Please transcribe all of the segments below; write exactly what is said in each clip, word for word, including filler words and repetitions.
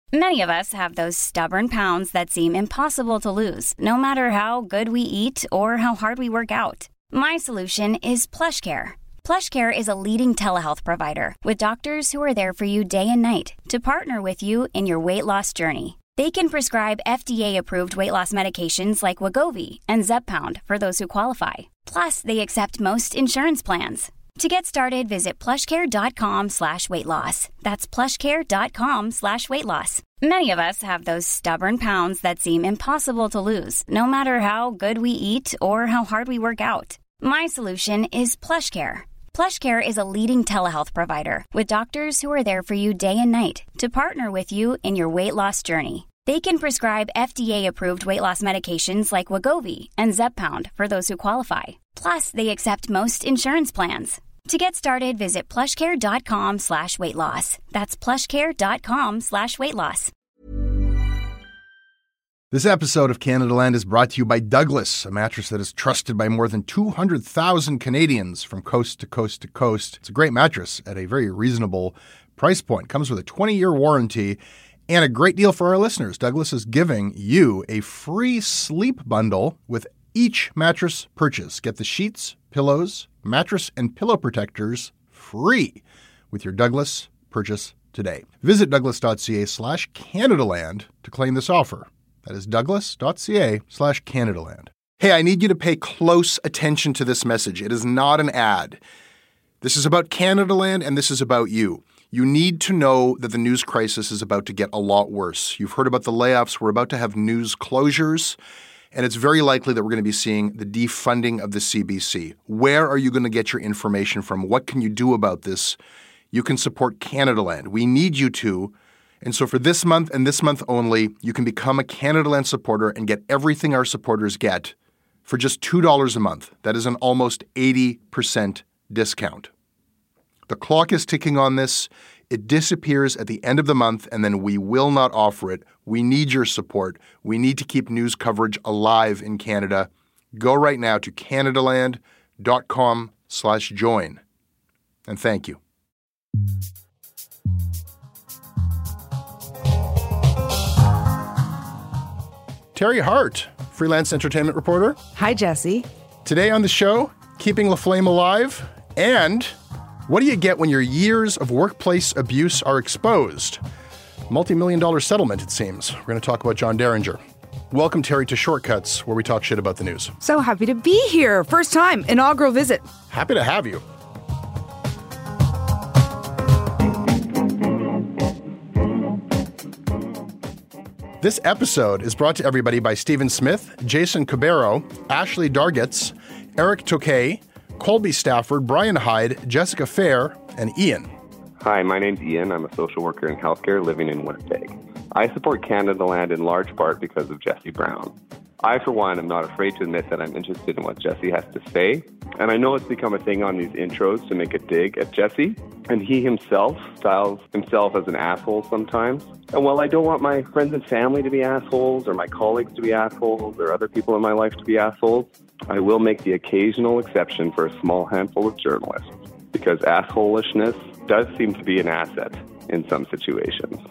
Many of us have those stubborn pounds that seem impossible to lose, no matter how good we eat or how hard we work out. My solution is PlushCare. PlushCare is a leading telehealth provider with doctors who are there for you day and night to partner with you in your weight loss journey. They can prescribe F D A-approved weight loss medications like Wegovy and Zepbound for those who qualify. Plus, they accept most insurance plans. To get started, visit plushcare.com slash weight loss. That's plushcare.com slash weight loss. Many of us have those stubborn pounds that seem impossible to lose, no matter how good we eat or how hard we work out. My solution is PlushCare. PlushCare is a leading telehealth provider with doctors who are there for you day and night to partner with you in your weight loss journey. They can prescribe F D A-approved weight loss medications like Wegovy and Zepbound for those who qualify. Plus, they accept most insurance plans. To get started, visit plushcare.com slash weight loss. That's plushcare.com slash weight loss. This episode of Canada Land is brought to you by Douglas, a mattress that is trusted by more than two hundred thousand Canadians from coast to coast to coast. It's a great mattress at a very reasonable price point. Comes with a twenty-year warranty and a great deal for our listeners. Douglas is giving you a free sleep bundle with each mattress purchase. Get the sheets, pillows, mattress, and pillow protectors free with your Douglas purchase today. Visit douglas.ca slash Canadaland to claim this offer. That is douglas.ca slash Canadaland. Hey, I need you to pay close attention to this message. It is not an ad. This is about Canadaland, and this is about you. You need to know that the news crisis is about to get a lot worse. You've heard about the layoffs. We're about to have news closures. And it's very likely that we're going to be seeing the defunding of the C B C. Where are you going to get your information from? What can you do about this? You can support Canadaland. We need you to. And so for this month and this month only, you can become a Canadaland supporter and get everything our supporters get for just two dollars a month. That is an almost eighty percent discount. The clock is ticking on this. It disappears at the end of the month, and then we will not offer it. We need your support. We need to keep news coverage alive in Canada. Go right now to canadaland.com slash join. And thank you. Terry Hart, freelance entertainment reporter. Hi, Jesse. Today on the show, keeping La Flame alive, and what do you get when your years of workplace abuse are exposed? Multi-million dollar settlement, it seems. We're going to talk about John Derringer. Welcome, Terry, to Shortcuts, where we talk shit about the news. So happy to be here. First time, inaugural visit. Happy to have you. This episode is brought to everybody by Stephen Smith, Jason Cabero, Ashley Dargetts, Eric Tokay, Colby Stafford, Brian Hyde, Jessica Fair, and Ian. Hi, my name's Ian. I'm a social worker in healthcare living in Winnipeg. I support Canadaland in large part because of Jesse Brown. I, for one, am not afraid to admit that I'm interested in what Jesse has to say. And I know it's become a thing on these intros to make a dig at Jesse. And he himself styles himself as an asshole sometimes. And while I don't want my friends and family to be assholes, or my colleagues to be assholes, or other people in my life to be assholes, I will make the occasional exception for a small handful of journalists. Because assholishness does seem to be an asset in some situations.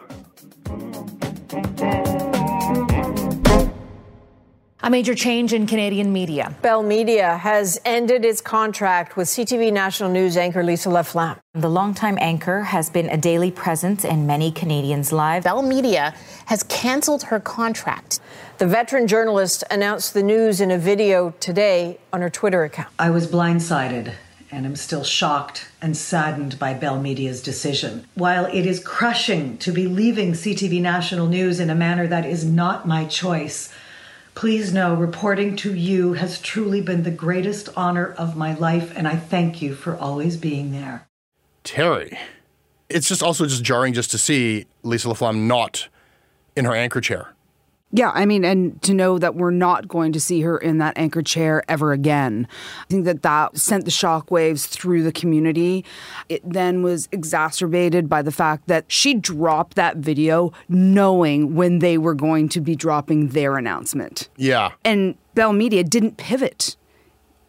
A major change in Canadian media. Bell Media has ended its contract with C T V National News anchor Lisa Laflamme. The longtime anchor has been a daily presence in many Canadians' lives. Bell Media has canceled her contract. The veteran journalist announced the news in a video today on her Twitter account. I was blindsided and am still shocked and saddened by Bell Media's decision. While it is crushing to be leaving C T V National News in a manner that is not my choice, please know reporting to you has truly been the greatest honor of my life, and I thank you for always being there. Terry, it's just also just jarring just to see Lisa Laflamme not in her anchor chair. Yeah, I mean, and to know that we're not going to see her in that anchor chair ever again. I think that that sent the shockwaves through the community. It then was exacerbated by the fact that she dropped that video knowing when they were going to be dropping their announcement. Yeah. And Bell Media didn't pivot.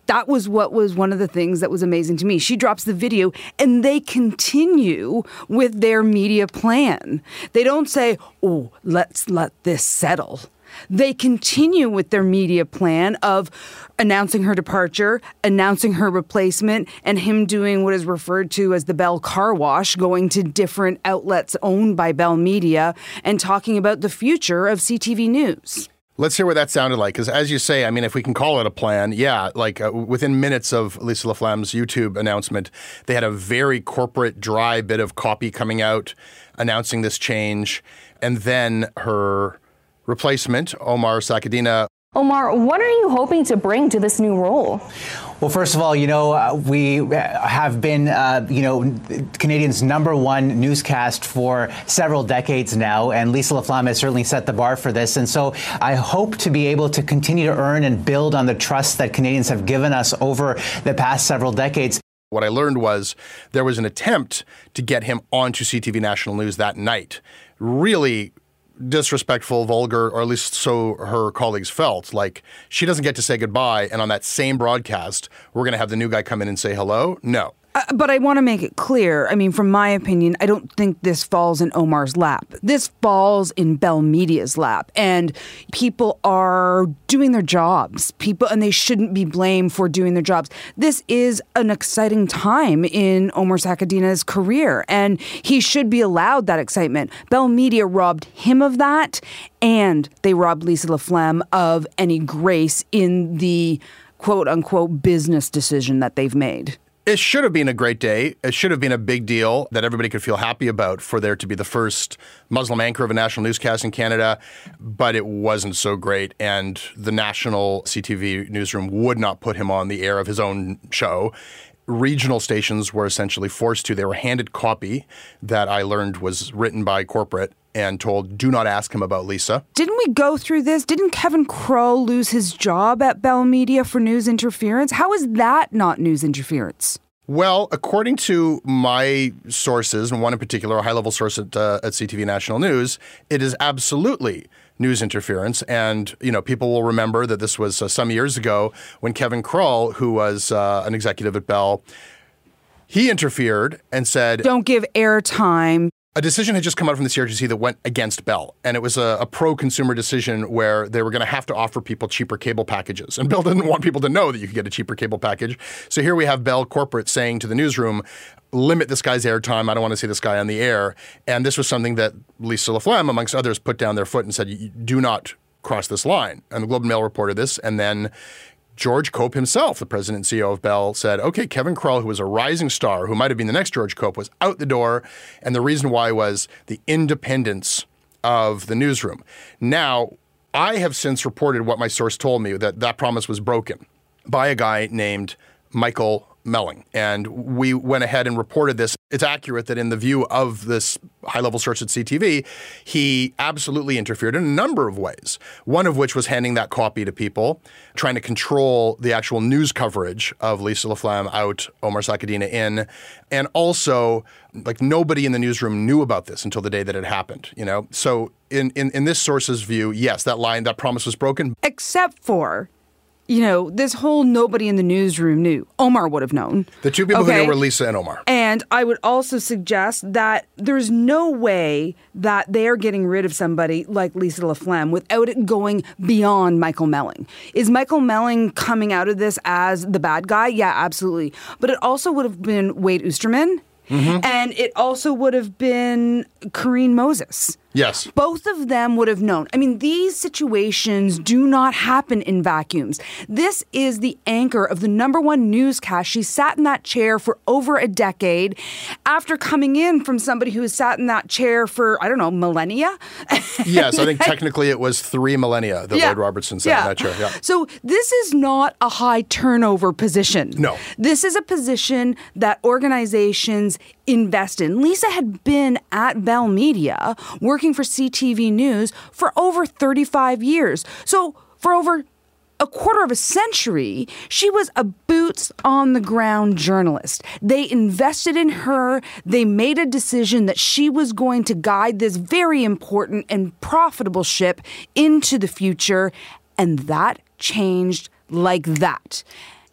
That was what was one of the things that was amazing to me. She drops the video and they continue with their media plan. They don't say, oh, let's let this settle. They continue with their media plan of announcing her departure, announcing her replacement, and him doing what is referred to as the Bell car wash, going to different outlets owned by Bell Media and talking about the future of C T V News. Let's hear what that sounded like, because as you say, I mean, if we can call it a plan, yeah, like uh, within minutes of Lisa LaFlamme's YouTube announcement, they had a very corporate, dry bit of copy coming out announcing this change, and then her replacement, Omar Sakadina. Omar, what are you hoping to bring to this new role? Well, first of all, you know, uh, we have been, uh, you know, Canadians' number one newscast for several decades now, and Lisa LaFlamme has certainly set the bar for this. And so I hope to be able to continue to earn and build on the trust that Canadians have given us over the past several decades. What I learned was there was an attempt to get him onto C T V National News that night. Really disrespectful, vulgar, or at least so her colleagues felt. Like, she doesn't get to say goodbye, and on that same broadcast, we're going to have the new guy come in and say hello? No. Uh, but I want to make it clear, I mean, from my opinion, I don't think this falls in Omar's lap. This falls in Bell Media's lap. And people are doing their jobs. People, and they shouldn't be blamed for doing their jobs. This is an exciting time in Omar Sakadina's career, and he should be allowed that excitement. Bell Media robbed him of that, and they robbed Lisa LaFlamme of any grace in the quote-unquote business decision that they've made. It should have been a great day. It should have been a big deal that everybody could feel happy about for there to be the first Muslim anchor of a national newscast in Canada, but it wasn't so great. And the national C T V newsroom would not put him on the air of his own show. Regional stations were essentially forced to. They were handed copy that I learned was written by corporate and told, do not ask him about Lisa. Didn't we go through this? Didn't Kevin Crowe lose his job at Bell Media for news interference? How is that not news interference? Well, according to my sources, and one in particular, a high-level source at, uh, at C T V National News, it is absolutely news interference. And, you know, people will remember that this was uh, some years ago when Kevin Crowe, who was uh, an executive at Bell, he interfered and said, don't give airtime. A decision had just come out from the C R T C that went against Bell, and it was a, a pro-consumer decision where they were going to have to offer people cheaper cable packages. And Bell didn't want people to know that you could get a cheaper cable package. So here we have Bell corporate saying to the newsroom, limit this guy's airtime. I don't want to see this guy on the air. And this was something that Lisa LaFlamme, amongst others, put down their foot and said, do not cross this line. And the Globe and Mail reported this, and then George Cope himself, the president and C E O of Bell, said, okay, Kevin Crowe, who was a rising star, who might have been the next George Cope, was out the door. And the reason why was the independence of the newsroom. Now, I have since reported what my source told me, that that promise was broken by a guy named Michael Melling. And we went ahead and reported this. It's accurate that in the view of this high-level source at C T V, he absolutely interfered in a number of ways, one of which was handing that copy to people, trying to control the actual news coverage of Lisa LaFlamme out, Omar Sakadina in, and also, like, nobody in the newsroom knew about this until the day that it happened, you know? So in, in, in this source's view, yes, that line, that promise was broken. Except for, you know, this whole nobody in the newsroom knew. Omar would have known. The two people okay? who knew were Lisa and Omar. And I would also suggest that there's no way that they are getting rid of somebody like Lisa LaFlamme without it going beyond Michael Melling. Is Michael Melling coming out of this as the bad guy? Yeah, absolutely. But it also would have been Wade Oosterman. Mm-hmm. And it also would have been Corrine Moses. Yes. Both of them would have known. I mean, these situations do not happen in vacuums. This is the anchor of the number one newscast. She sat in that chair for over a decade after coming in from somebody who has sat in that chair for, I don't know, millennia? Yes, I think technically it was three millennia that yeah. Lloyd Robertson sat yeah. in that chair. Yeah. So this is not a high turnover position. No. This is a position that organizations invest in. Lisa had been at Bell Media working for C T V News for over thirty-five years. So for over a quarter of a century, she was a boots-on-the-ground journalist. They invested in her. They made a decision that she was going to guide this very important and profitable ship into the future, and that changed like that.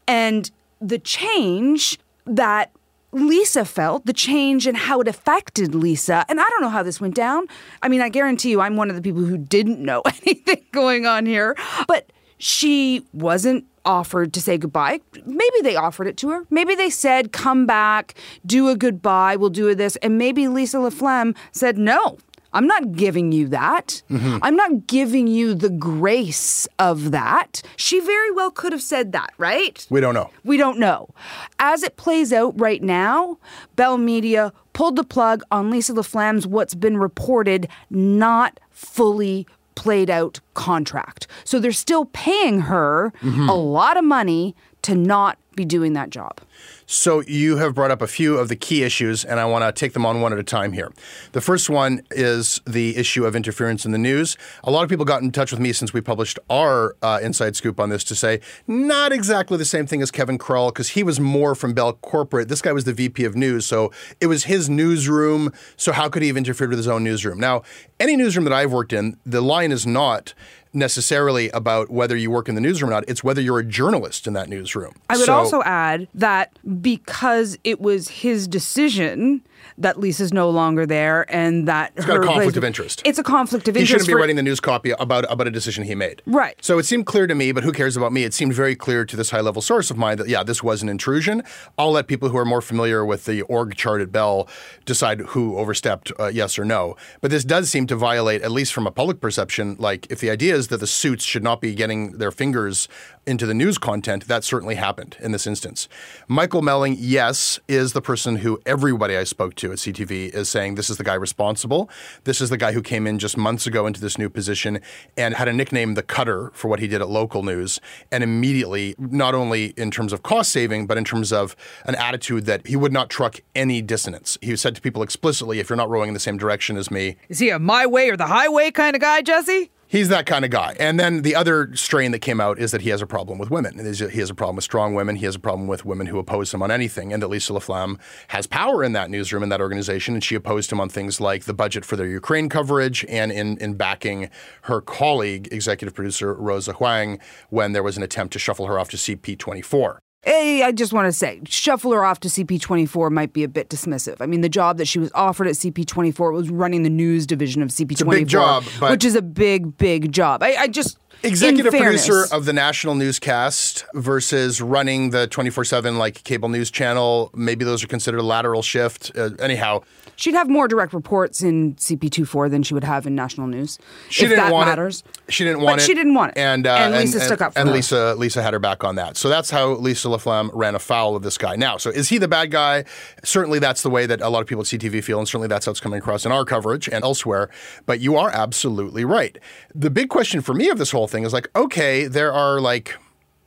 And the change that Lisa felt, the change and how it affected Lisa, and I don't know how this went down. I mean, I guarantee you I'm one of the people who didn't know anything going on here, but she wasn't offered to say goodbye. Maybe they offered it to her. Maybe they said, come back, do a goodbye, we'll do this. And maybe Lisa LaFlamme said, no, I'm not giving you that. Mm-hmm. I'm not giving you the grace of that. She very well could have said that, right? We don't know. We don't know. As it plays out right now, Bell Media pulled the plug on Lisa LaFlamme's what's been reported not fully played out contract. So they're still paying her mm-hmm. a lot of money to not be doing that job. So you have brought up a few of the key issues, and I want to take them on one at a time here. The first one is the issue of interference in the news. A lot of people got in touch with me since we published our uh, inside scoop on this to say, not exactly the same thing as Kevin Krull, because he was more from Bell Corporate. This guy was the V P of news, so it was his newsroom, so how could he have interfered with his own newsroom? Now, any newsroom that I've worked in, the line is not necessarily about whether you work in the newsroom or not. It's whether you're a journalist in that newsroom. I would so, also add that because it was his decision that Lisa's no longer there and that it's her got a conflict place, of interest. It's a conflict of he interest. He shouldn't be for, writing the news copy about, about a decision he made. Right. So it seemed clear to me, but who cares about me? It seemed very clear to this high-level source of mine that, yeah, this was an intrusion. I'll let people who are more familiar with the org chart at Bell decide who overstepped, uh, yes or no. But this does seem to violate, at least from a public perception, like if the idea is that the suits should not be getting their fingers into the news content, that certainly happened in this instance. Michael Melling, yes, is the person who everybody I spoke to at C T V is saying this is the guy responsible. This is the guy who came in just months ago into this new position and had a nickname, the Cutter, for what he did at local news. And immediately, not only in terms of cost saving, but in terms of an attitude that he would not truck any dissonance. He said to people explicitly, if you're not rowing in the same direction as me. Is he a my way or the highway kind of guy, Jesse? He's that kind of guy. And then the other strain that came out is that he has a problem with women. He has a problem with strong women. He has a problem with women who oppose him on anything. And that Lisa LaFlamme has power in that newsroom, in that organization. And she opposed him on things like the budget for their Ukraine coverage and in, in backing her colleague, executive producer Rosa Huang, when there was an attempt to shuffle her off to C P twenty-four. Hey, I just want to say, shuffle her off to C P twenty-four might be a bit dismissive. I mean, the job that she was offered at C P twenty-four was running the news division of C P twenty-four. It's a big job, but which is a big, big job. I, I just... Executive fairness, producer of the national newscast versus running the twenty-four seven like cable news channel. Maybe those are considered a lateral shift. Uh, anyhow. She'd have more direct reports in C P twenty-four than she would have in national news. She if didn't that want matters. It. She didn't want but it. she didn't want it. And, uh, and Lisa and, stuck up for And her. Lisa, Lisa had her back on that. So that's how Lisa LaFlamme ran afoul of this guy. Now, so is he the bad guy? Certainly that's the way that a lot of people at C T V feel, and certainly that's how it's coming across in our coverage and elsewhere. But you are absolutely right. The big question for me of this whole thing is like, okay, there are like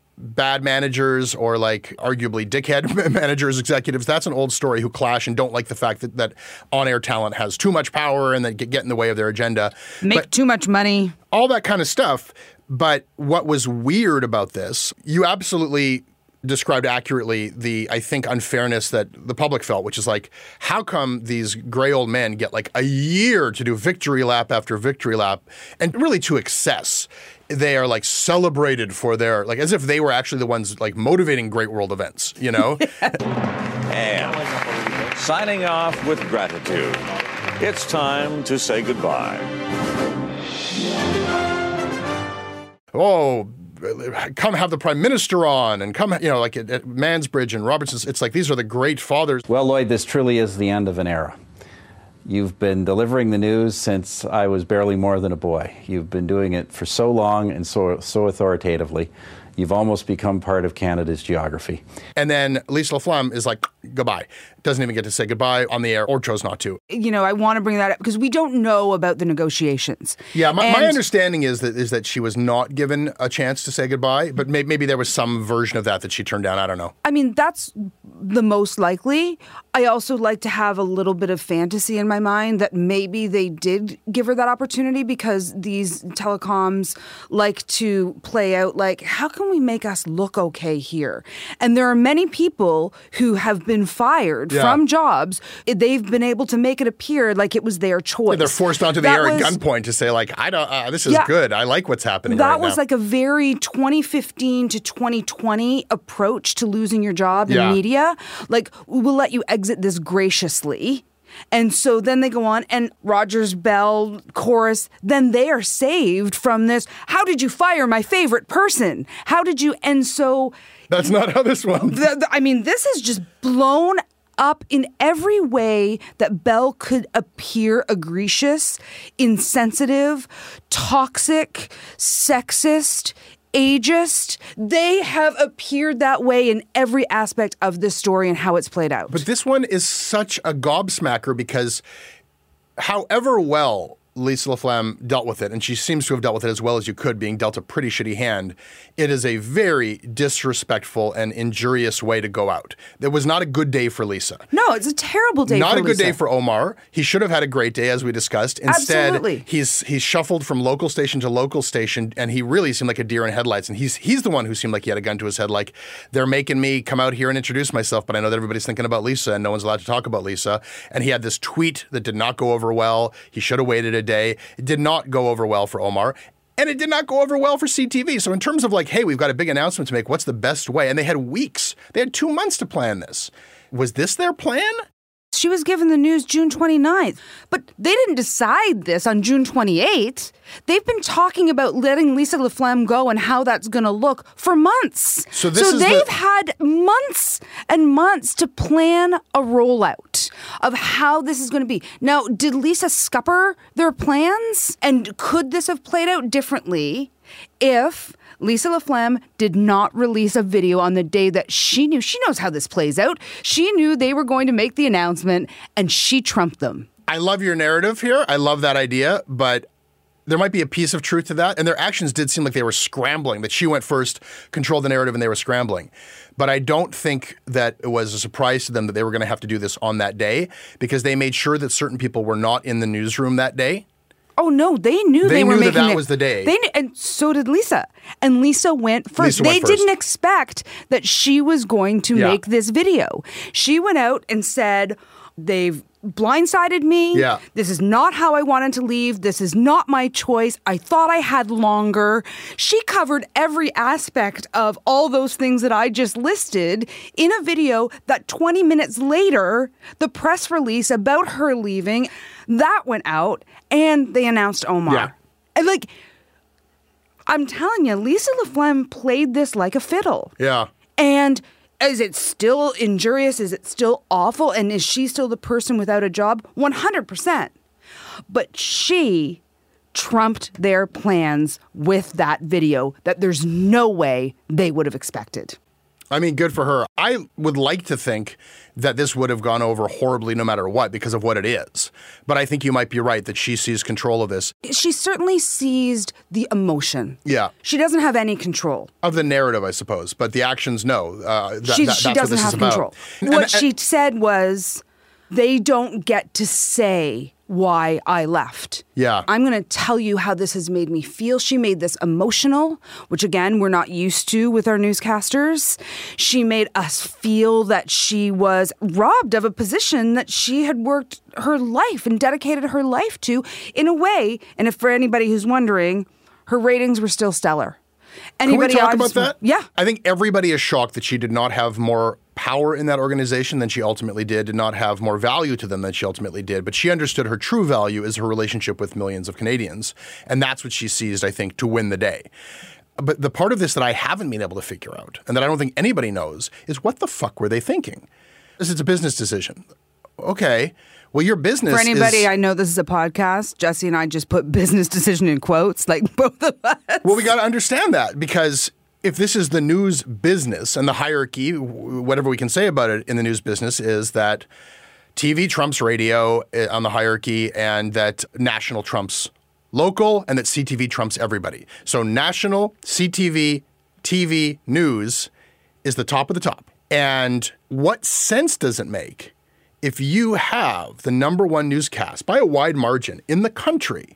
bad managers or like arguably dickhead managers, executives. That's an old story who clash and don't like the fact that, that on-air talent has too much power and that get, get in the way of their agenda. Make but too much money. All that kind of stuff. But what was weird about this, you absolutely described accurately the, I think, unfairness that the public felt, which is like, how come these gray old men get like a year to do victory lap after victory lap and really to excess? They are like celebrated for their, like as if they were actually the ones like motivating great world events, you know? And signing off with gratitude, it's time to say goodbye. Oh, come have the prime minister on and come, you know, like at, at Mansbridge and Robertson. It's like these are the great fathers. Well, Lloyd, this truly is the end of an era. You've been delivering the news since I was barely more than a boy. You've been doing it for so long and so so authoritatively. You've almost become part of Canada's geography. And then Lisa LaFlamme is like, goodbye. Doesn't even get to say goodbye on the air or chose not to. You know, I want to bring that up because we don't know about the negotiations. Yeah, my, and my understanding is that is that she was not given a chance to say goodbye, but may, maybe there was some version of that that she turned down. I don't know. I mean, that's the most likely. I also like to have a little bit of fantasy in my mind that maybe they did give her that opportunity because these telecoms like to play out like, how can can we make us look okay here? And there are many people who have been fired Yeah. from jobs. They've been able to make it appear like it was their choice. They're forced onto the That air at was- gunpoint to say, like, I don't, uh, this is Yeah. good. I like what's happening That right was now. like a very twenty fifteen to twenty twenty approach to losing your job in Yeah. media. Like, we will let you exit this graciously. And so then they go on, and Rogers, Bell, Chorus, then they are saved from this. How did you fire my favorite person? How did you? And so That's not how this went. the, the, I mean, this is just blown up in every way that Bell could appear egregious, insensitive, toxic, sexist, ageist. They have appeared that way in every aspect of this story and how it's played out. But this one is such a gobsmacker because however well Lisa LaFlamme dealt with it, and she seems to have dealt with it as well as you could, being dealt a pretty shitty hand, it is a very disrespectful and injurious way to go out. It was not a good day for Lisa. No, it's a terrible day Not for a good Lisa. day for Omar. He should have had a great day, as we discussed. Instead, Absolutely. he's he's shuffled from local station to local station, and he really seemed like a deer in headlights. And he's he's the one who seemed like he had a gun to his head, like, they're making me come out here and introduce myself, but I know that everybody's thinking about Lisa, and no one's allowed to talk about Lisa. And he had this tweet that did not go over well. He should have waited a day. It did not go over well for Omar. And it did not go over well for C T V. So in terms of like, hey, we've got a big announcement to make, what's the best way? And they had weeks. They had two months to plan this. Was this their plan? She was given the news June twenty-ninth, but they didn't decide this on June twenty-eighth. They've been talking about letting Lisa LaFlamme go and how that's going to look for months. So this is they've the- had months and months to plan a rollout of how this is going to be. Now, did Lisa scupper their plans? And could this have played out differently if Lisa LaFlamme did not release a video on the day that she knew? She knows how this plays out. She knew they were going to make the announcement, and she trumped them. I love your narrative here. I love that idea, but there might be a piece of truth to that. And their actions did seem like they were scrambling, that she went first, controlled the narrative, and they were scrambling. But I don't think that it was a surprise to them that they were going to have to do this on that day, because they made sure that certain people were not in the newsroom that day. Oh, no, they knew they, They were knew that making that it. was the day. They knew, and so did Lisa. And Lisa went first. Lisa they went first. didn't expect that she was going to Yeah. make this video. She went out and said, they've blindsided me. Yeah. This is not how I wanted to leave. This is not my choice. I thought I had longer. She covered every aspect of all those things that I just listed in a video that twenty minutes later, the press release about her leaving, that went out, and they announced Omar. Yeah. And like, I'm telling you, Lisa LaFlamme played this like a fiddle. Yeah. And is it still injurious? Is it still awful? And is she still the person without a job? one hundred percent. But she trumped their plans with that video that there's no way they would have expected. I mean, good for her. I would like to think that this would have gone over horribly no matter what because of what it is. But I think you might be right that she seized control of this. She certainly seized the emotion. Yeah. She doesn't have any control. Of the narrative, I suppose. But the actions, no. Uh, that, she that, she that's what doesn't this have is about. control. And- What and- she said was, they don't get to say why I left. Yeah. I'm going to tell you how this has made me feel. She made this emotional, which again, we're not used to with our newscasters. She made us feel that she was robbed of a position that she had worked her life and dedicated her life to in a way. And if for anybody who's wondering, her ratings were still stellar. Anybody Can we talk else- about that? Yeah. I think everybody is shocked that she did not have more power in that organization than she ultimately did, did not have more value to them than she ultimately did. But she understood her true value is her relationship with millions of Canadians. And that's what she seized, I think, to win the day. But the part of this that I haven't been able to figure out, and that I don't think anybody knows, is what the fuck were they thinking? This is a business decision. Okay. Well, your business For anybody, is... I know this is a podcast. Jesse and I just put business decision in quotes, like both of us. Well, we got to understand that, because if this is the news business and the hierarchy, whatever we can say about it in the news business is that T V trumps radio on the hierarchy, and that national trumps local, and that C T V trumps everybody. So national, C T V, T V news is the top of the top. And what sense does it make if you have the number one newscast by a wide margin in the country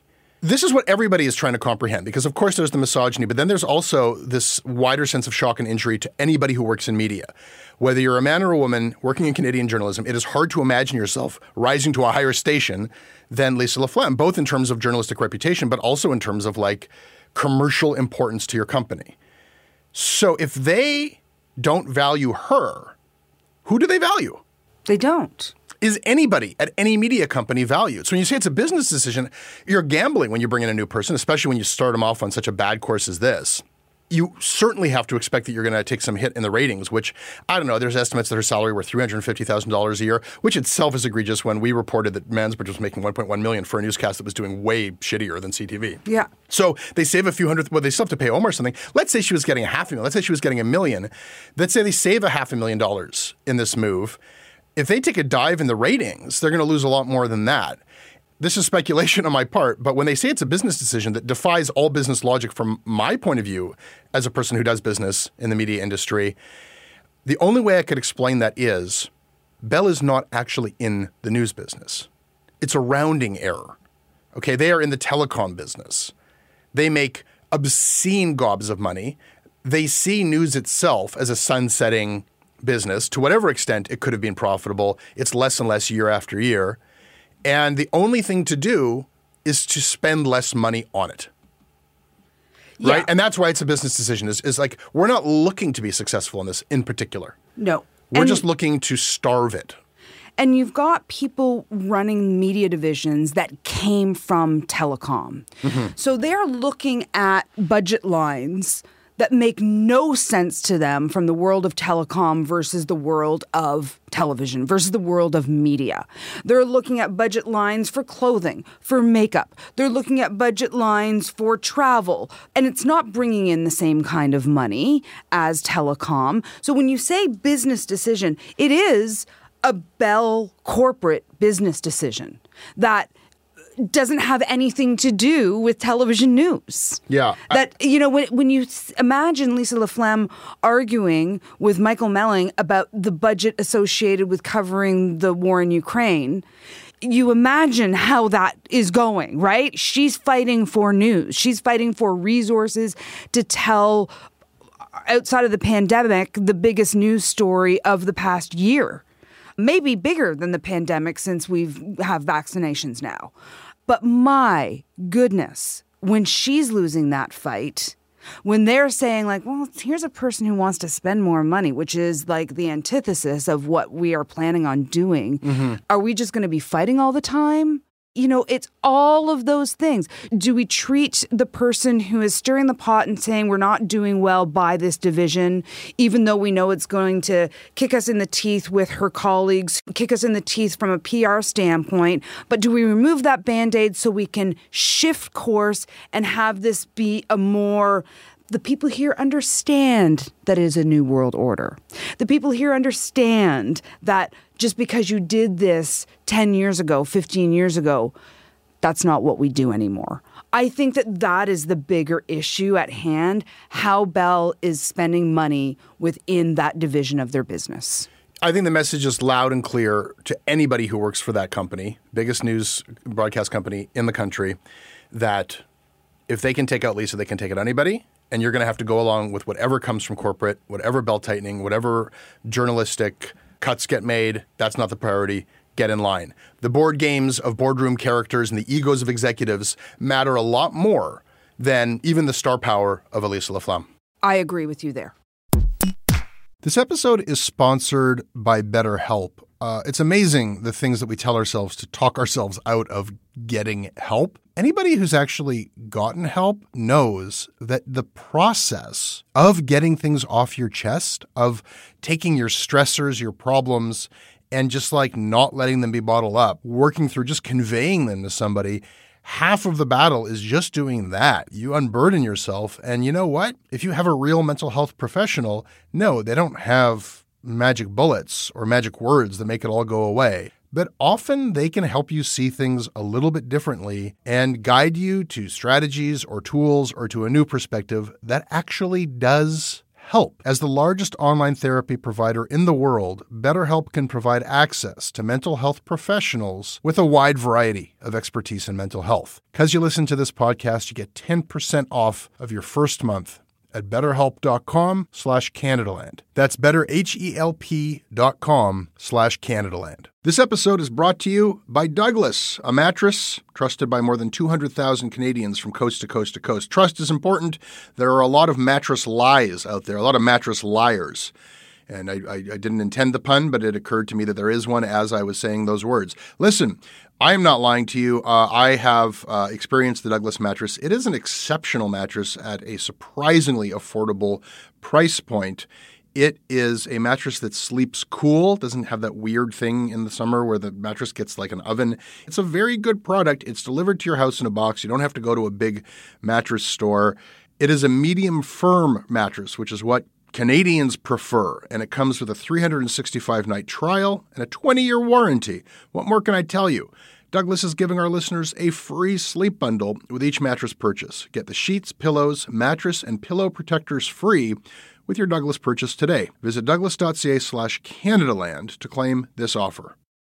This is what everybody is trying to comprehend because, of course, there's the misogyny, but then there's also this wider sense of shock and injury to anybody who works in media. Whether you're a man or a woman working in Canadian journalism, it is hard to imagine yourself rising to a higher station than Lisa LaFlamme, both in terms of journalistic reputation, but also in terms of like commercial importance to your company. So if they don't value her, who do they value? They don't. Is anybody at any media company valued? So when you say it's a business decision, you're gambling when you bring in a new person, especially when you start them off on such a bad course as this. You certainly have to expect that you're going to take some hit in the ratings, which, I don't know, there's estimates that her salary were three hundred fifty thousand dollars a year, which itself is egregious when we reported that Mansbridge was making one point one million dollars for a newscast that was doing way shittier than C T V. Yeah. So they save a few hundred, well, they still have to pay Omar something. Let's say she was getting a half a million. Let's say she was getting a million. Let's say they save a half a million dollars in this move. If they take a dive in the ratings, they're going to lose a lot more than that. This is speculation on my part, but when they say it's a business decision that defies all business logic from my point of view as a person who does business in the media industry, the only way I could explain that is Bell is not actually in the news business. It's a rounding error. Okay, they are in the telecom business. They make obscene gobs of money. They see news itself as a sunsetting business. To whatever extent it could have been profitable, it's less and less year after year. And the only thing to do is to spend less money on it. Yeah. Right? And that's why it's a business decision. Is is like, we're not looking to be successful in this in particular. No. We're and, just looking to starve it. And you've got people running media divisions that came from telecom. Mm-hmm. So they're looking at budget lines that make no sense to them from the world of telecom versus the world of television versus the world of media. They're looking at budget lines for clothing, for makeup. They're looking at budget lines for travel. And it's not bringing in the same kind of money as telecom. So when you say business decision, it is a Bell corporate business decision that doesn't have anything to do with television news. Yeah. That, you know, when when you imagine Lisa LaFlamme arguing with Michael Melling about the budget associated with covering the war in Ukraine, you imagine how that is going, right? She's fighting for news. She's fighting for resources to tell, outside of the pandemic, the biggest news story of the past year. Maybe bigger than the pandemic since we have vaccinations now. But my goodness, when she's losing that fight, when they're saying like, well, here's a person who wants to spend more money, which is like the antithesis of what we are planning on doing. Mm-hmm. Are we just going to be fighting all the time? You know, it's all of those things. Do we treat the person who is stirring the pot and saying we're not doing well by this division, even though we know it's going to kick us in the teeth with her colleagues, kick us in the teeth from a P R standpoint, but do we remove that Band-Aid so we can shift course and have this be a more... The people here understand that it is a new world order. The people here understand that just because you did this ten years ago, fifteen years ago, that's not what we do anymore. I think that that is the bigger issue at hand, how Bell is spending money within that division of their business. I think the message is loud and clear to anybody who works for that company, biggest news broadcast company in the country, that if they can take out Lisa, they can take out anybody. And you're going to have to go along with whatever comes from corporate, whatever belt tightening, whatever journalistic cuts get made. That's not the priority. Get in line. The board games of boardroom characters and the egos of executives matter a lot more than even the star power of Elisa LaFlamme. I agree with you there. This episode is sponsored by BetterHelp. Uh, it's amazing the things that we tell ourselves to talk ourselves out of getting help. Anybody who's actually gotten help knows that the process of getting things off your chest, of taking your stressors, your problems, and just like not letting them be bottled up, working through just conveying them to somebody, half of the battle is just doing that. You unburden yourself. And you know what? If you have a real mental health professional, no, they don't have magic bullets or magic words that make it all go away. But often they can help you see things a little bit differently and guide you to strategies or tools or to a new perspective that actually does help. As the largest online therapy provider in the world, BetterHelp can provide access to mental health professionals with a wide variety of expertise in mental health. Because you listen to this podcast, you get ten percent off of your first month at betterhelp.com slash Canadaland. That's betterhelp.com slash Canadaland. This episode is brought to you by Douglas, a mattress trusted by more than two hundred thousand Canadians from coast to coast to coast. Trust is important. There are a lot of mattress lies out there, a lot of mattress liars. And I, I, I didn't intend the pun, but it occurred to me that there is one as I was saying those words. Listen, I am not lying to you. Uh, I have uh, experienced the Douglas mattress. It is an exceptional mattress at a surprisingly affordable price point. It is a mattress that sleeps cool, doesn't have that weird thing in the summer where the mattress gets like an oven. It's a very good product. It's delivered to your house in a box. You don't have to go to a big mattress store. It is a medium firm mattress, which is what Canadians prefer, and it comes with a three hundred sixty-five night trial and a twenty-year warranty. What more can I tell you? Douglas is giving our listeners a free sleep bundle with each mattress purchase. Get the sheets, pillows, mattress, and pillow protectors free with your Douglas purchase today. Visit douglas.ca slash Canadaland to claim this offer.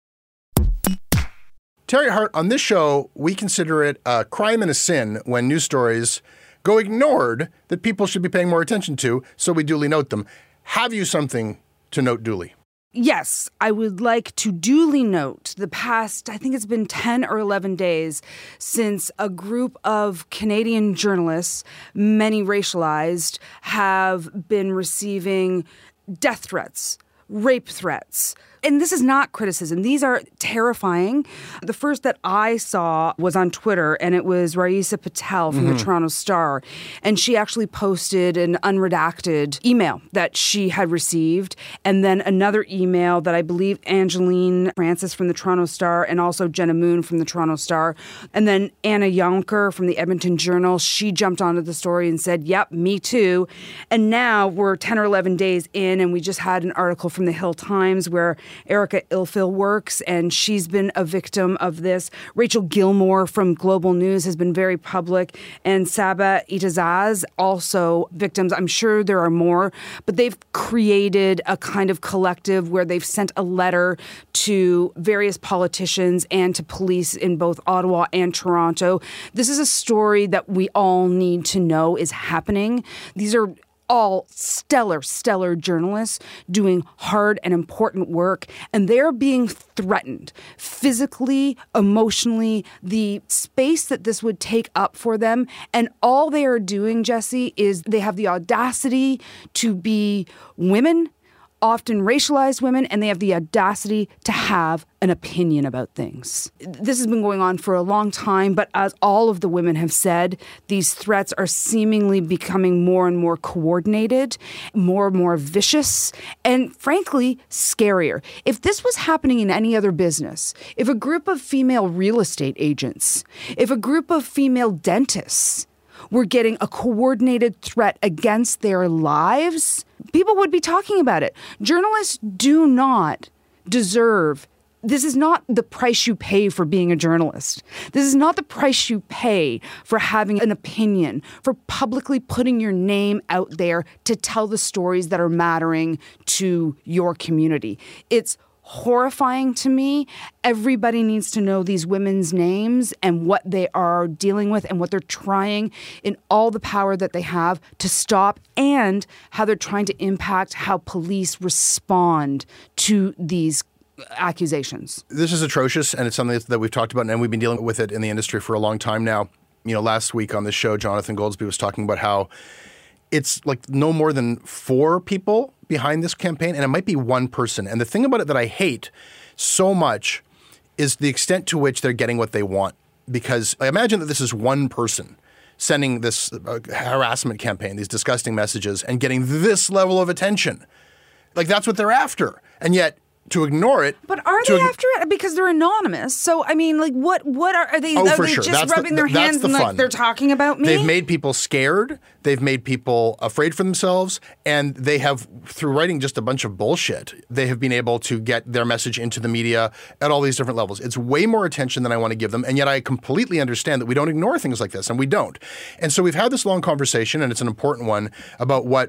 Terry Hart, on this show, we consider it a crime and a sin when news stories go ignored that people should be paying more attention to, so we duly note them. Have you something to note duly? Yes, I would like to duly note the past, I think it's been ten or eleven days since a group of Canadian journalists, many racialized, have been receiving death threats, rape threats. And this is not criticism. These are terrifying. The first that I saw was on Twitter, and it was Raisa Patel from mm-hmm. the Toronto Star. And she actually posted an unredacted email that she had received, and then another email that I believe Angeline Francis from the Toronto Star and also Jenna Moon from the Toronto Star. And then Anna Yonker from the Edmonton Journal, she jumped onto the story and said, yep, me too. And now we're ten or eleven days in, and we just had an article from the Hill Times where Erica Ilfil works, and she's been a victim of this. Rachel Gilmore from Global News has been very public, and Saba Itazaz also victims. I'm sure there are more, but they've created a kind of collective where they've sent a letter to various politicians and to police in both Ottawa and Toronto. This is a story that we all need to know is happening. These are all stellar, stellar journalists doing hard and important work, and they're being threatened physically, emotionally, the space that this would take up for them. And all they are doing, Jesse, is they have the audacity to be women, often racialized women, and they have the audacity to have an opinion about things. This has been going on for a long time, but as all of the women have said, these threats are seemingly becoming more and more coordinated, more and more vicious, and frankly, scarier. If this was happening in any other business, if a group of female real estate agents, if a group of female dentists were getting a coordinated threat against their lives, people would be talking about it. Journalists do not deserve. This is not the price you pay for being a journalist. This is not the price you pay for having an opinion, for publicly putting your name out there to tell the stories that are mattering to your community. It's horrifying to me. Everybody needs to know these women's names and what they are dealing with and what they're trying in all the power that they have to stop, and how they're trying to impact how police respond to these accusations. This is atrocious, and it's something that we've talked about, and we've been dealing with it in the industry for a long time now. You know, last week on this show, Jonathan Goldsby was talking about how it's like no more than four people behind this campaign, and it might be one person. And the thing about it that I hate so much is the extent to which they're getting what they want. Because I imagine that this is one person sending this uh, harassment campaign, these disgusting messages, and getting this level of attention. Like, that's what they're after. And yet, to ignore it. But are they ig- after it? Because they're anonymous. So, I mean, like, what What are, are they, oh, are for they sure. just that's rubbing the, their hands the and, fun. like, they're talking about me? They've made people scared. They've made people afraid for themselves. And they have, through writing just a bunch of bullshit, they have been able to get their message into the media at all these different levels. It's way more attention than I want to give them. And yet I completely understand that we don't ignore things like this, and we don't. And so we've had this long conversation, and it's an important one, about what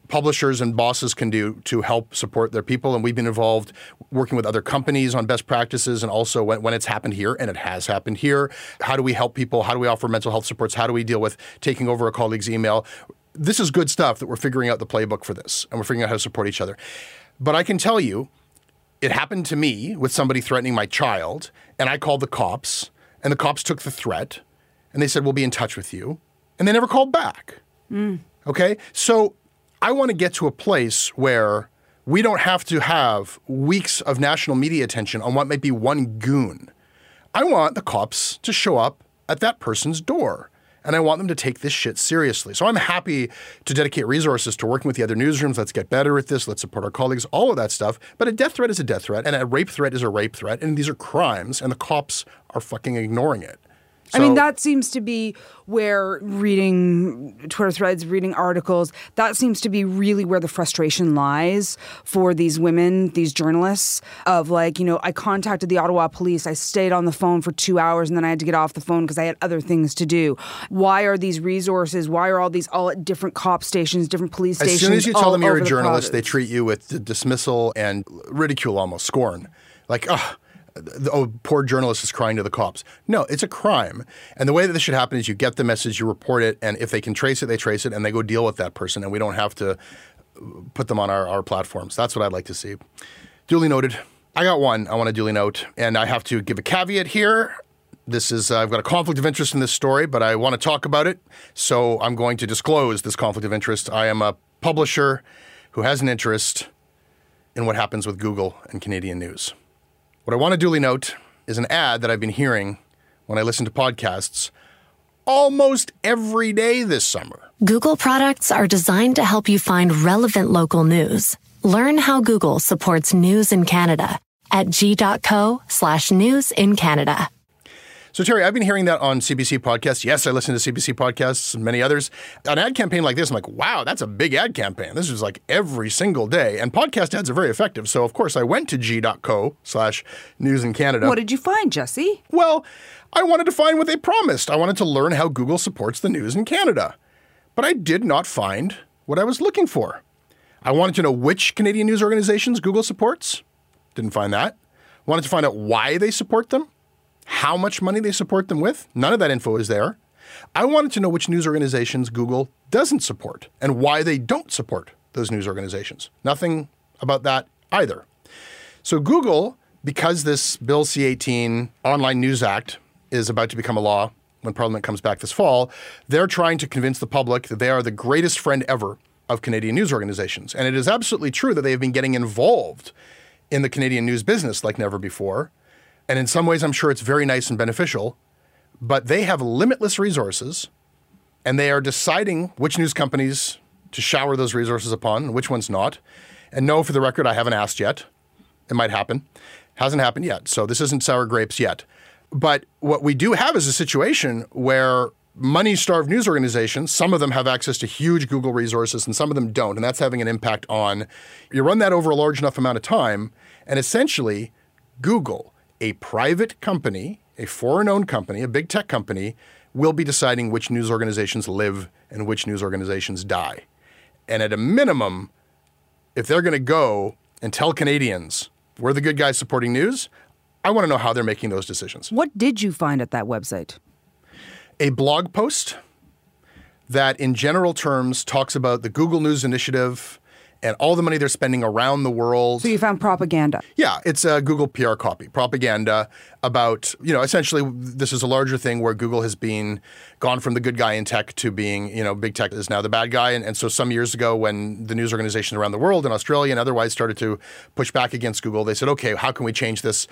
publishers and bosses can do to help support their people. And we've been involved working with other companies on best practices, and also when, when it's happened here, and it has happened here, how do we help people? How do we offer mental health supports? How do we deal with taking over a colleague's email? This is good stuff that we're figuring out the playbook for this, and we're figuring out how to support each other. But I can tell you, it happened to me with somebody threatening my child, and I called the cops, and the cops took the threat, and they said, we'll be in touch with you. And they never called back. Mm. Okay? So I want to get to a place where we don't have to have weeks of national media attention on what might be one goon. I want the cops to show up at that person's door, and I want them to take this shit seriously. So I'm happy to dedicate resources to working with the other newsrooms. Let's get better at this. Let's support our colleagues, all of that stuff. But a death threat is a death threat, and a rape threat is a rape threat, and these are crimes, and the cops are fucking ignoring it. So, I mean, that seems to be where reading Twitter threads, reading articles, that seems to be really where the frustration lies for these women, these journalists, of like, you know, I contacted the Ottawa police, I stayed on the phone for two hours and then I had to get off the phone because I had other things to do. Why are these resources, why are all these all at different cop stations, different police stations? As soon as you tell them you're a the journalist, province? they treat you with dismissal and ridicule, almost scorn. Like, oh, oh, poor journalist is crying to the cops. No, it's a crime. And the way that this should happen is you get the message, you report it, and if they can trace it, they trace it, and they go deal with that person, and we don't have to put them on our, our platforms. That's what I'd like to see. Duly noted. I got one I want to duly note, and I have to give a caveat here. This is, uh, I've got a conflict of interest in this story, but I want to talk about it, so I'm going to disclose this conflict of interest. I am a publisher who has an interest in what happens with Google and Canadian news. What I want to duly note is an ad that I've been hearing when I listen to podcasts almost every day this summer. Google products are designed to help you find relevant local news. Learn how Google supports news in Canada at g.co slash news in Canada. So, Terry, I've been hearing that on C B C podcasts. Yes, I listen to C B C podcasts and many others. An ad campaign like this, I'm like, wow, that's a big ad campaign. This is like every single day. And podcast ads are very effective. So, of course, I went to g.co slash news in Canada. What did you find, Jesse? Well, I wanted to find what they promised. I wanted to learn how Google supports the news in Canada. But I did not find what I was looking for. I wanted to know which Canadian news organizations Google supports. Didn't find that. Wanted to find out why they support them. How much money they support them with. None of that info is there. I wanted to know which news organizations Google doesn't support and why they don't support those news organizations. Nothing about that either. So Google, because this Bill C eighteen Online News Act is about to become a law when Parliament comes back this fall, they're trying to convince the public that they are the greatest friend ever of Canadian news organizations. And it is absolutely true that they have been getting involved in the Canadian news business like never before. And in some ways, I'm sure it's very nice and beneficial, but they have limitless resources, and they are deciding which news companies to shower those resources upon and which ones not. And no, for the record, I haven't asked yet. It might happen. Hasn't happened yet. So this isn't sour grapes yet. But what we do have is a situation where money-starved news organizations, some of them have access to huge Google resources and some of them don't. And that's having an impact on, you run that over a large enough amount of time, and essentially Google, a private company, a foreign-owned company, a big tech company, will be deciding which news organizations live and which news organizations die. And at a minimum, if they're going to go and tell Canadians, we're the good guys supporting news, I want to know how they're making those decisions. What did you find at that website? A blog post that in general terms talks about the Google News Initiative and all the money they're spending around the world. So you found propaganda. Yeah, it's a Google P R copy. Propaganda about, you know, essentially this is a larger thing where Google has been gone from the good guy in tech to being, you know, big tech is now the bad guy. And, and so some years ago when the news organizations around the world in Australia and otherwise started to push back against Google, they said, okay, how can we change this?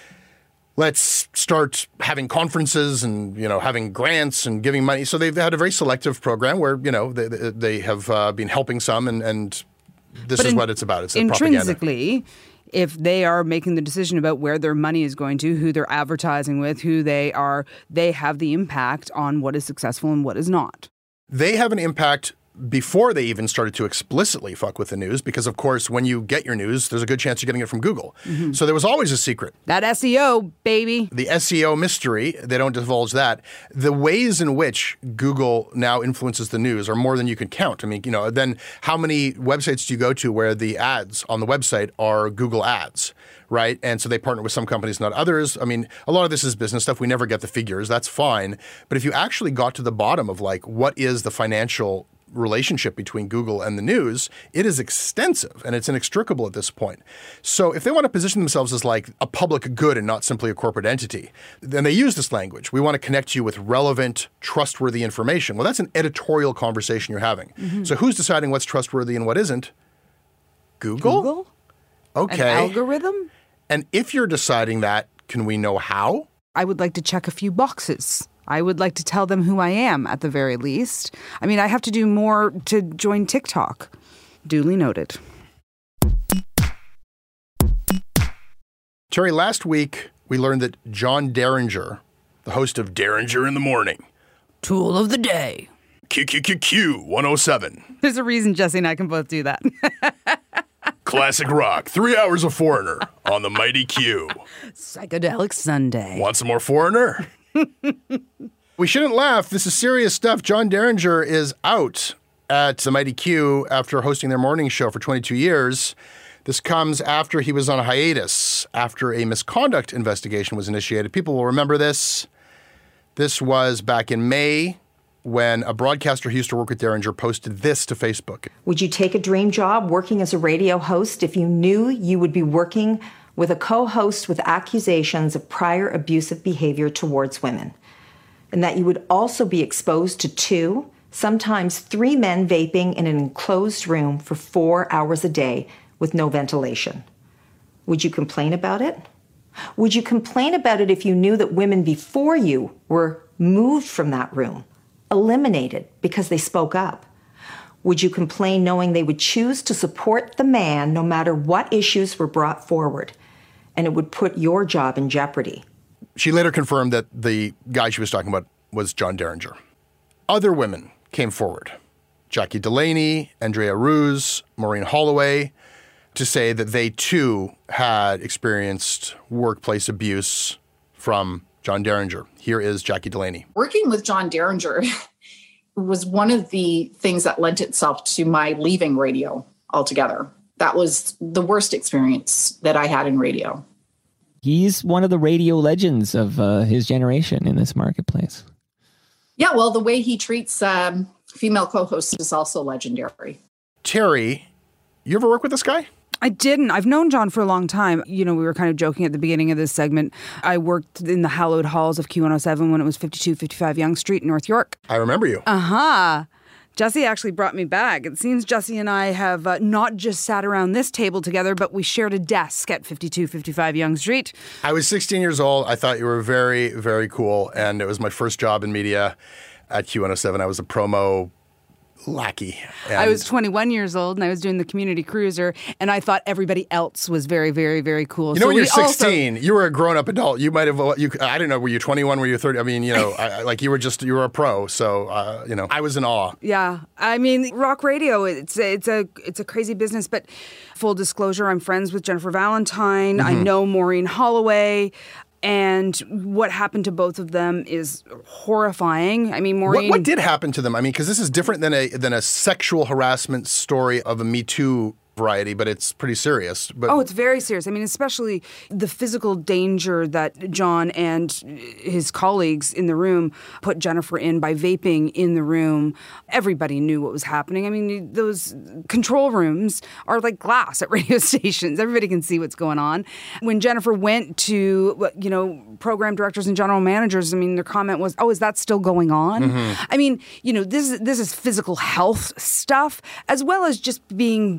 Let's start having conferences and, you know, having grants and giving money. So they've had a very selective program where, you know, they, they have uh, been helping some and, and This but is in, what it's about. It's intrinsically, propaganda. If they are making the decision about where their money is going to, who they're advertising with, who they are, they have the impact on what is successful and what is not. They have an impact before they even started to explicitly fuck with the news, because of course, when you get your news, there's a good chance you're getting it from Google. Mm-hmm. So there was always a secret. That S E O, baby. The S E O mystery, they don't divulge that. The ways in which Google now influences the news are more than you can count. I mean, you know, then how many websites do you go to where the ads on the website are Google ads? Right? And so they partner with some companies, not others. I mean, a lot of this is business stuff. We never get the figures. That's fine. But if you actually got to the bottom of like, what is the financial relationship between Google and the news, it is extensive and it's inextricable at this point. So if they want to position themselves as like a public good and not simply a corporate entity, then they use this language. We want to connect you with relevant, trustworthy information. Well, that's an editorial conversation you're having. Mm-hmm. So who's deciding what's trustworthy and what isn't? Google? Google? Okay. An algorithm? And if you're deciding that, can we know how? I would like to check a few boxes. I would like to tell them who I am at the very least. I mean, I have to do more to join TikTok. Duly noted. Terry, last week we learned that John Derringer, the host of Derringer in the Morning. Tool of the day. Q Q Q Q one oh seven. There's a reason Jesse and I can both do that. Classic rock, three hours of Foreigner on the mighty Q. Psychedelic Sunday. Want some more Foreigner? We shouldn't laugh. This is serious stuff. John Derringer is out at the mighty Q after hosting their morning show for twenty-two years. This comes after he was on a hiatus after a misconduct investigation was initiated. People will remember this. This was back in May, when a broadcaster who used to work with Derringer posted this to Facebook. Would you take a dream job working as a radio host if you knew you would be working with a co-host with accusations of prior abusive behavior towards women, and that you would also be exposed to two, sometimes three men vaping in an enclosed room for four hours a day with no ventilation? Would you complain about it? Would you complain about it if you knew that women before you were moved from that room, eliminated because they spoke up? Would you complain knowing they would choose to support the man no matter what issues were brought forward, and it would put your job in jeopardy? She later confirmed that the guy she was talking about was John Derringer. Other women came forward. Jackie Delaney, Andrea Ruse, Maureen Holloway, to say that they too had experienced workplace abuse from John Derringer. Here is Jackie Delaney. Working with John Derringer was one of the things that lent itself to my leaving radio altogether. That was the worst experience that I had in radio. He's one of the radio legends of uh, his generation in this marketplace. Yeah, well, the way he treats um, female co-hosts is also legendary. Terry, you ever work with this guy? I didn't. I've known John for a long time. You know, we were kind of joking at the beginning of this segment. I worked in the hallowed halls of Q one oh seven when it was fifty-two fifty-five Yonge Street in North York. I remember you. Uh-huh. Jesse actually brought me back. It seems Jesse and I have uh, not just sat around this table together, but we shared a desk at fifty-two fifty-five Yonge Street. I was sixteen years old. I thought you were very, very cool. And it was my first job in media at Q one oh seven. I was a promo lackey. And I was twenty-one years old and I was doing the community cruiser, and I thought everybody else was very, very, very cool. You know, so when you're sixteen, also... you were a grown-up adult. You might have, you, I don't know, were you twenty-one, were you thirty? I mean, you know, I, like you were just, you were a pro. So, uh, you know, I was in awe. Yeah. I mean, rock radio, it's a, it's a, it's a crazy business, but full disclosure, I'm friends with Jennifer Valentine. Mm-hmm. I know Maureen Holloway. And what happened to both of them is horrifying. I mean, Maureen... What, what did happen to them? I mean, because this is different than a than a sexual harassment story of a Me Too variety, but it's pretty serious. But oh, it's very serious. I mean, especially the physical danger that John and his colleagues in the room put Jennifer in by vaping in the room. Everybody knew what was happening. I mean, those control rooms are like glass at radio stations. Everybody can see what's going on. When Jennifer went to, you know, program directors and general managers, I mean, their comment was, oh, is that still going on? Mm-hmm. I mean, you know, this is, this is physical health stuff, as well as just being belittled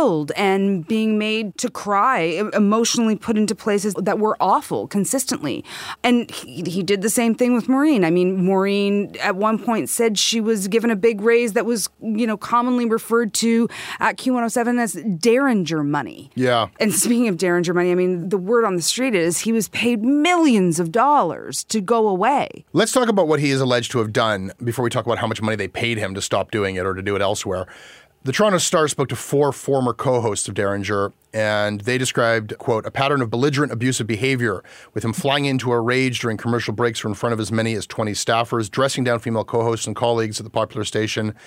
killed and being made to cry, emotionally put into places that were awful consistently. And he, he did the same thing with Maureen. I mean, Maureen at one point said she was given a big raise that was, you know, commonly referred to at Q one oh seven as Derringer money. Yeah. And speaking of Derringer money, I mean, the word on the street is he was paid millions of dollars to go away. Let's talk about what he is alleged to have done before we talk about how much money they paid him to stop doing it or to do it elsewhere. The Toronto Star spoke to four former co-hosts of Derringer, and they described, quote, a pattern of belligerent abusive behavior, with him flying into a rage during commercial breaks or in front of as many as twenty staffers, dressing down female co-hosts and colleagues at the popular station.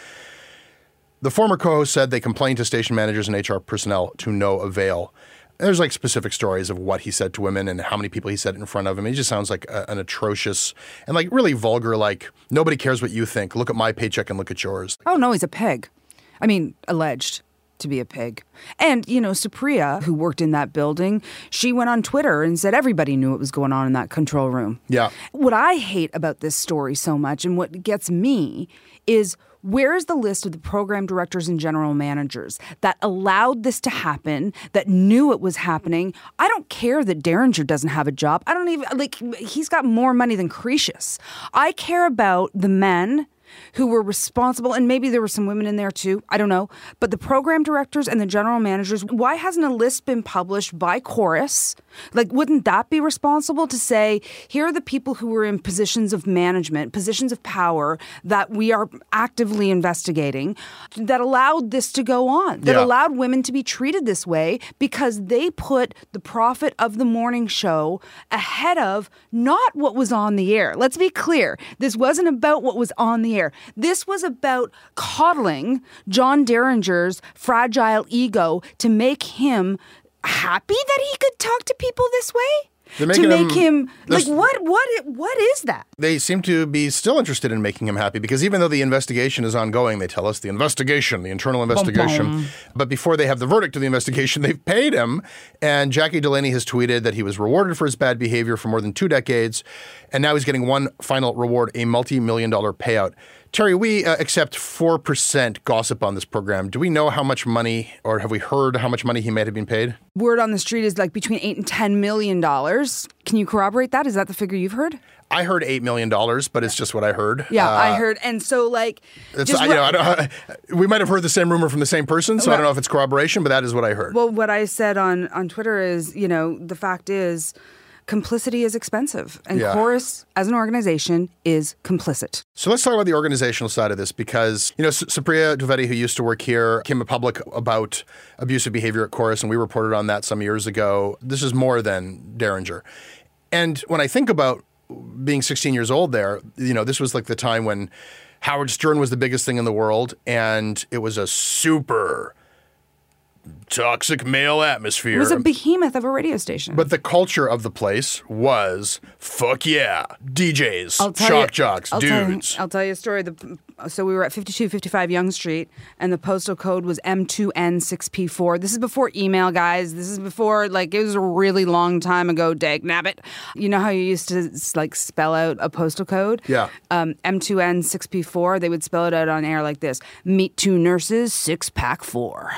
The former co-host said they complained to station managers and H R personnel to no avail. There's like specific stories of what he said to women and how many people he said it in front of him. He just sounds like a, an atrocious and like really vulgar, like, nobody cares what you think. Look at my paycheck and look at yours. Oh, no, he's a pig. I mean, alleged to be a pig. And, you know, Supriya, who worked in that building, she went on Twitter and said everybody knew what was going on in that control room. Yeah. What I hate about this story so much and what gets me is, where is the list of the program directors and general managers that allowed this to happen, that knew it was happening? I don't care that Derringer doesn't have a job. I don't even, like, he's got more money than Cretius. I care about the men who were responsible, and maybe there were some women in there too, I don't know, but the program directors and the general managers, why hasn't a list been published by Chorus? Like, wouldn't that be responsible to say, here are the people who were in positions of management, positions of power that we are actively investigating, that allowed this to go on, that Yeah. allowed women to be treated this way because they put the profit of the morning show ahead of not what was on the air. Let's be clear. This wasn't about what was on the air. This was about coddling John Derringer's fragile ego to make him happy that he could talk to people this way? They're To making make him- him, like, what, what, what is that? They seem to be still interested in making him happy because even though the investigation is ongoing, they tell us the investigation, the internal investigation. Bum, bum. But before they have the verdict of the investigation, they've paid him. And Jackie Delaney has tweeted that he was rewarded for his bad behavior for more than two decades. And now he's getting one final reward, a multi-million dollar payout. Terry, we uh, accept four percent gossip on this program. Do we know how much money, or have we heard how much money he might have been paid? Word on the street is like between eight and ten million dollars. Can you corroborate that? Is that the figure you've heard? I heard eight million dollars, but it's just what I heard. Yeah, Uh, I heard. And so, like, It's, just I, you know, I don't, we might have heard the same rumor from the same person, so I don't know if it's corroboration, but that is what I heard. Well, what I said on, on Twitter is, you know, the fact is complicity is expensive. And Yeah. Chorus, as an organization, is complicit. So let's talk about the organizational side of this because, you know, S- Supriya Dwivedi, who used to work here, came to public about abusive behavior at Chorus, and we reported on that some years ago. This is more than Derringer. And when I think about being sixteen years old there, you know, this was like the time when Howard Stern was the biggest thing in the world, and it was a super toxic male atmosphere. It was a behemoth of a radio station. But the culture of the place was, fuck yeah, D Js, I'll tell shock you- jocks, I'll tell you- dudes. I'll tell you a story. The, so we were at fifty-two fifty-five Yonge Street, and the postal code was M two N six P four. This is before email, guys. This is before, like, it was a really long time ago, dag nabbit. You know how you used to, like, spell out a postal code? Yeah. Um, M two N six P four, they would spell it out on air like this. Meet two nurses, six-pack four.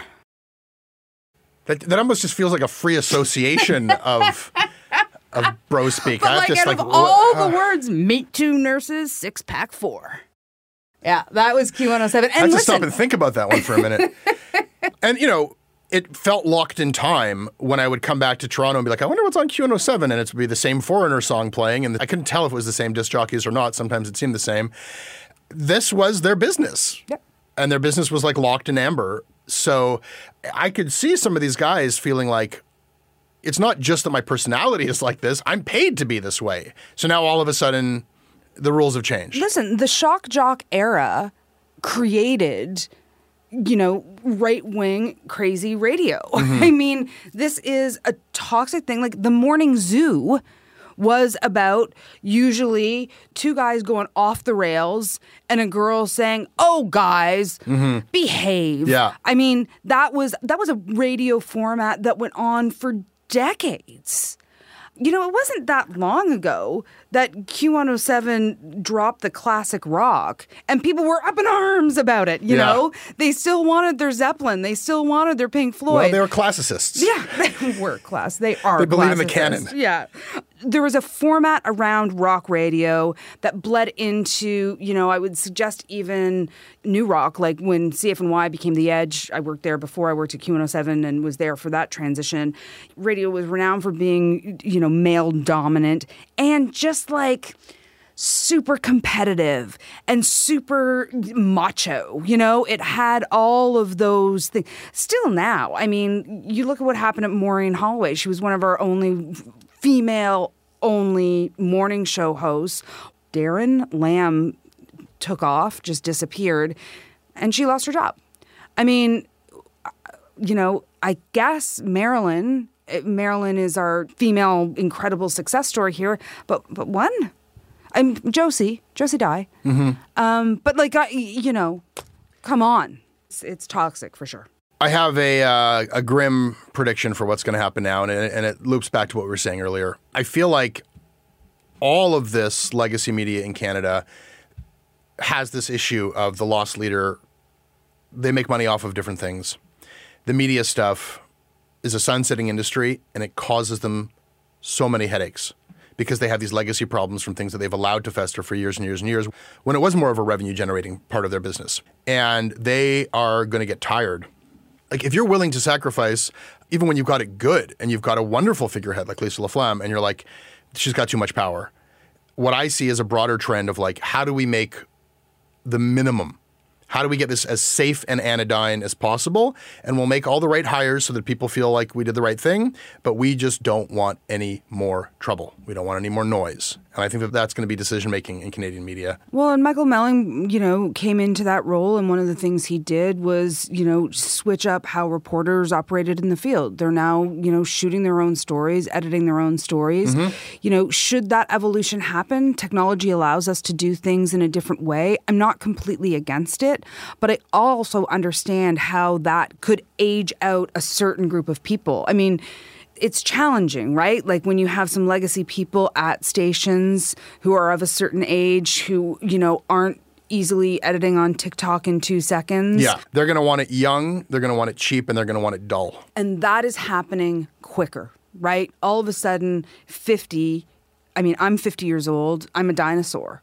That, that almost just feels like a free association of of bro speak. But I have like, to, out of like, all uh, the words, meet two nurses, six-pack four. Yeah, that was Q one oh seven. I And have to listen, stop and think about that one for a minute. And, you know, it felt locked in time when I would come back to Toronto and be like, I wonder what's on Q one oh seven, and it would be the same Foreigner song playing, and I couldn't tell if it was the same disc jockeys or not. Sometimes it seemed the same. This was their business. Yep. And their business was like locked in amber. So I could see some of these guys feeling like, it's not just that my personality is like this, I'm paid to be this way. So now all of a sudden, the rules have changed. Listen, the shock jock era created, you know, right-wing crazy radio. Mm-hmm. I mean, this is a toxic thing. Like, the Morning Zoo was about usually two guys going off the rails and a girl saying, "Oh, guys, Mhm. behave." Yeah. I mean, that was that was a radio format that went on for decades. You know, it wasn't that long ago that Q one oh seven dropped the classic rock and people were up in arms about it, you yeah. know? They still wanted their Zeppelin. They still wanted their Pink Floyd. Well, they were classicists. Yeah, they were class. They are They believe in the classicists. canon. Yeah. There was a format around rock radio that bled into, you know, I would suggest even new rock, like when C F N Y became The Edge. I worked there before I worked at Q one oh seven and was there for that transition. Radio was renowned for being, you know, male dominant and just like super competitive and super macho. You know, it had all of those things. Still now, I mean, you look at what happened at Maureen Holloway. She was one of our only female-only morning show hosts. Darren Lamb took off, just disappeared, and she lost her job. I mean, you know, I guess Marilyn, Marilyn is our female incredible success story here, but but one, I'm Josie, Josie Dye. Mm-hmm. Um, but like, I, you know, come on, it's, it's toxic for sure. I have a uh, a grim prediction for what's going to happen now, and it, and it loops back to what we were saying earlier. I feel like all of this legacy media in Canada has this issue of the lost leader. They make money off of different things. The media stuff is a sunsetting industry, and it causes them so many headaches because they have these legacy problems from things that they've allowed to fester for years and years and years when it was more of a revenue-generating part of their business. And they are going to get tired. Like, if you're willing to sacrifice, even when you've got it good and you've got a wonderful figurehead like Lisa LaFlamme, and you're like, she's got too much power. What I see is a broader trend of like, how do we make the minimum? How do we get this as safe and anodyne as possible? And we'll make all the right hires so that people feel like we did the right thing, but we just don't want any more trouble. We don't want any more noise. And I think that that's going to be decision-making in Canadian media. Well, and Michael Melling, you know, came into that role, and one of the things he did was, you know, switch up how reporters operated in the field. They're now, you know, shooting their own stories, editing their own stories. Mm-hmm. You know, should that evolution happen, technology allows us to do things in a different way. I'm not completely against it, but I also understand how that could age out a certain group of people. I mean, it's challenging, right? Like when you have some legacy people at stations who are of a certain age who, you know, aren't easily editing on TikTok in two seconds. Yeah, they're going to want it young, they're going to want it cheap, and they're going to want it dull. And that is happening quicker, right? All of a sudden, fifty, I mean, I'm fifty years old, I'm a dinosaur.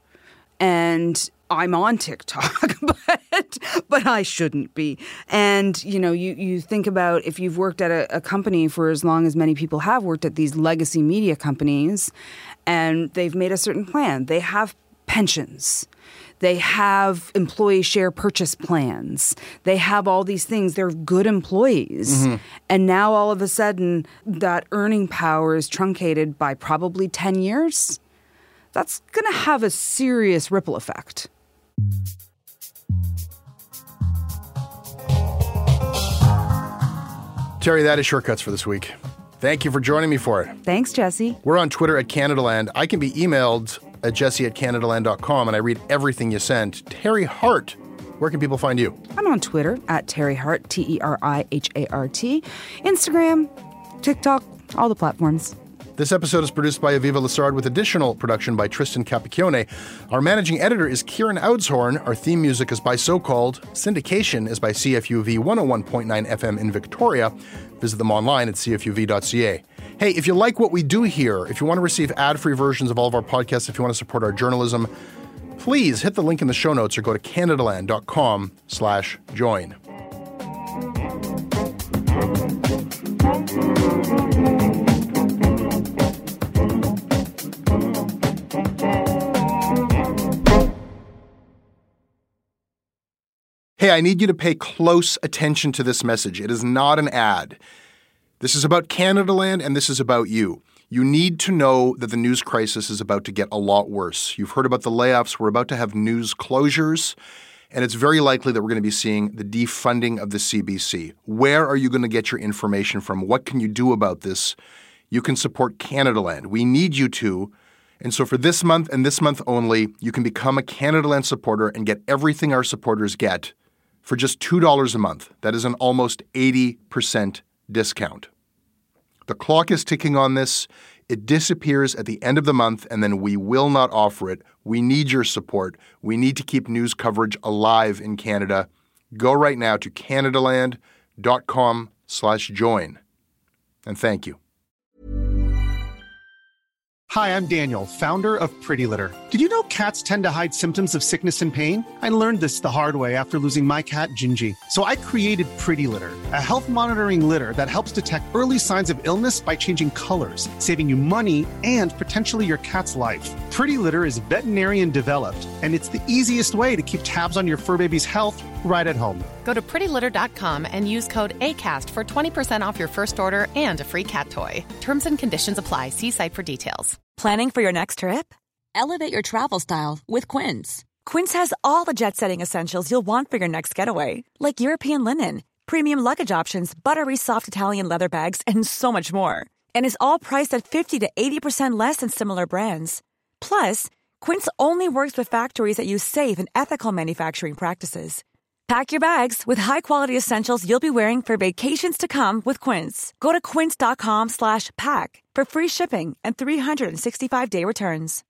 And I'm on TikTok, but but I shouldn't be. And, you know, you, you think about if you've worked at a, a company for as long as many people have worked at these legacy media companies, and they've made a certain plan. They have pensions. They have employee share purchase plans. They have all these things. They're good employees. Mm-hmm. And now all of a sudden that earning power is truncated by probably ten years. That's going to have a serious ripple effect. Terry, that is Shortcuts for this week. Thank you for joining me for it. Thanks, Jesse. We're on Twitter at Canadaland. I can be emailed at jesse at canadaland dot com, and I read everything you send. Terry Hart, where can people find you? I'm on Twitter at Terry Hart, T E R I H A R T. Instagram, TikTok, all the platforms. This episode is produced by Aviva Lessard with additional production by Tristan Capicchione. Our managing editor is Kieran Oudshorn. Our theme music is by So Called. Syndication is by C F U V one oh one point nine F M in Victoria. Visit them online at c f u v dot c a. Hey, if you like what we do here, if you want to receive ad-free versions of all of our podcasts, if you want to support our journalism, please hit the link in the show notes or go to canadaland dot com slash join. Hey, I need you to pay close attention to this message. It is not an ad. This is about Canadaland, and this is about you. You need to know that the news crisis is about to get a lot worse. You've heard about the layoffs. We're about to have news closures, and it's very likely that we're going to be seeing the defunding of the C B C. Where are you going to get your information from? What can you do about this? You can support Canadaland. We need you to. And so for this month and this month only, you can become a Canadaland supporter and get everything our supporters get for just two dollars a month. That is an almost eighty percent discount. The clock is ticking on this. It disappears at the end of the month, and then we will not offer it. We need your support. We need to keep news coverage alive in Canada. Go right now to canadaland.com slash join. And thank you. Hi, I'm Daniel, founder of Pretty Litter. Did you know cats tend to hide symptoms of sickness and pain? I learned this the hard way after losing my cat, Gingy. So I created Pretty Litter, a health monitoring litter that helps detect early signs of illness by changing colors, saving you money and potentially your cat's life. Pretty Litter is veterinarian developed, and it's the easiest way to keep tabs on your fur baby's health right at home. Go to pretty litter dot com and use code ACAST for twenty percent off your first order and a free cat toy. Terms and conditions apply. See site for details. Planning for your next trip? Elevate your travel style with Quince. Quince has all the jet-setting essentials you'll want for your next getaway, like European linen, premium luggage options, buttery soft Italian leather bags, and so much more. And is all priced at fifty to eighty percent less than similar brands. Plus, Quince only works with factories that use safe and ethical manufacturing practices. Pack your bags with high-quality essentials you'll be wearing for vacations to come with Quince. Go to quince.com slash pack for free shipping and three sixty-five day returns.